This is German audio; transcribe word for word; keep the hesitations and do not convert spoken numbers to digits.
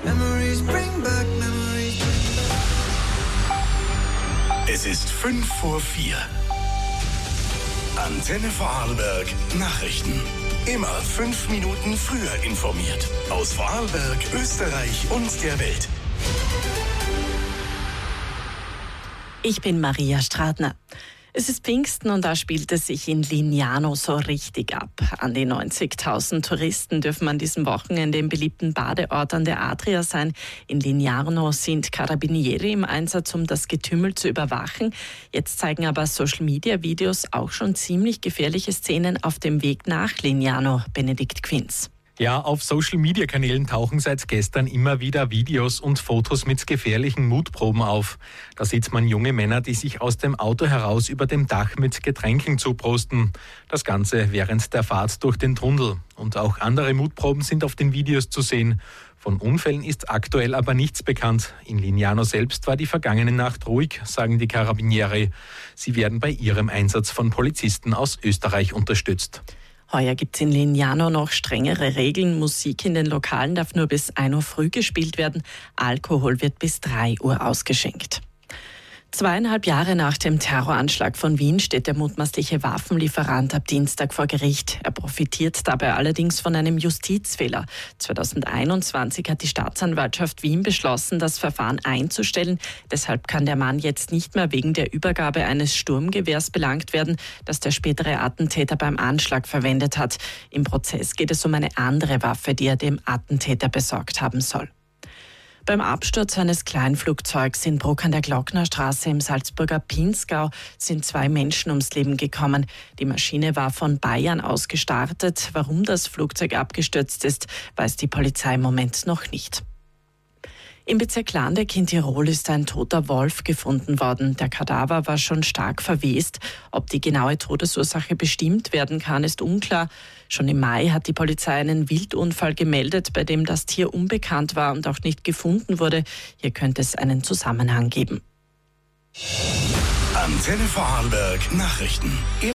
Memories bring back, memories. Es ist fünf vor vier. Antenne Vorarlberg Nachrichten. Immer fünf Minuten früher informiert. Aus Vorarlberg, Österreich und der Welt. Ich bin Maria Stradner. Es ist Pfingsten und da spielt es sich in Lignano so richtig ab. An die neunzigtausend Touristen dürfen an diesem Wochenende im beliebten Badeort an der Adria sein. In Lignano sind Carabinieri im Einsatz, um das Getümmel zu überwachen. Jetzt zeigen aber Social-Media-Videos auch schon ziemlich gefährliche Szenen auf dem Weg nach Lignano. Benedikt Quinz. Ja, auf Social-Media-Kanälen tauchen seit gestern immer wieder Videos und Fotos mit gefährlichen Mutproben auf. Da sieht man junge Männer, die sich aus dem Auto heraus über dem Dach mit Getränken zuprosten. Das Ganze während der Fahrt durch den Tunnel. Und auch andere Mutproben sind auf den Videos zu sehen. Von Unfällen ist aktuell aber nichts bekannt. In Lignano selbst war die vergangene Nacht ruhig, sagen die Carabinieri. Sie werden bei ihrem Einsatz von Polizisten aus Österreich unterstützt. Heuer gibt es in Lignano noch strengere Regeln. Musik in den Lokalen darf nur bis ein Uhr früh gespielt werden. Alkohol wird bis drei Uhr ausgeschenkt. Zweieinhalb Jahre nach dem Terroranschlag von Wien steht der mutmaßliche Waffenlieferant ab Dienstag vor Gericht. Er profitiert dabei allerdings von einem Justizfehler. zweitausendeinundzwanzig hat die Staatsanwaltschaft Wien beschlossen, das Verfahren einzustellen. Deshalb kann der Mann jetzt nicht mehr wegen der Übergabe eines Sturmgewehrs belangt werden, das der spätere Attentäter beim Anschlag verwendet hat. Im Prozess geht es um eine andere Waffe, die er dem Attentäter besorgt haben soll. Beim Absturz eines Kleinflugzeugs in Bruck an der Glocknerstraße im Salzburger Pinzgau sind zwei Menschen ums Leben gekommen. Die Maschine war von Bayern aus gestartet. Warum das Flugzeug abgestürzt ist, weiß die Polizei im Moment noch nicht. Im Bezirk Landeck in Tirol ist ein toter Wolf gefunden worden. Der Kadaver war schon stark verwest. Ob die genaue Todesursache bestimmt werden kann, ist unklar. Schon im Mai hat die Polizei einen Wildunfall gemeldet, bei dem das Tier unbekannt war und auch nicht gefunden wurde. Hier könnte es einen Zusammenhang geben. Antenne Vorarlberg Nachrichten.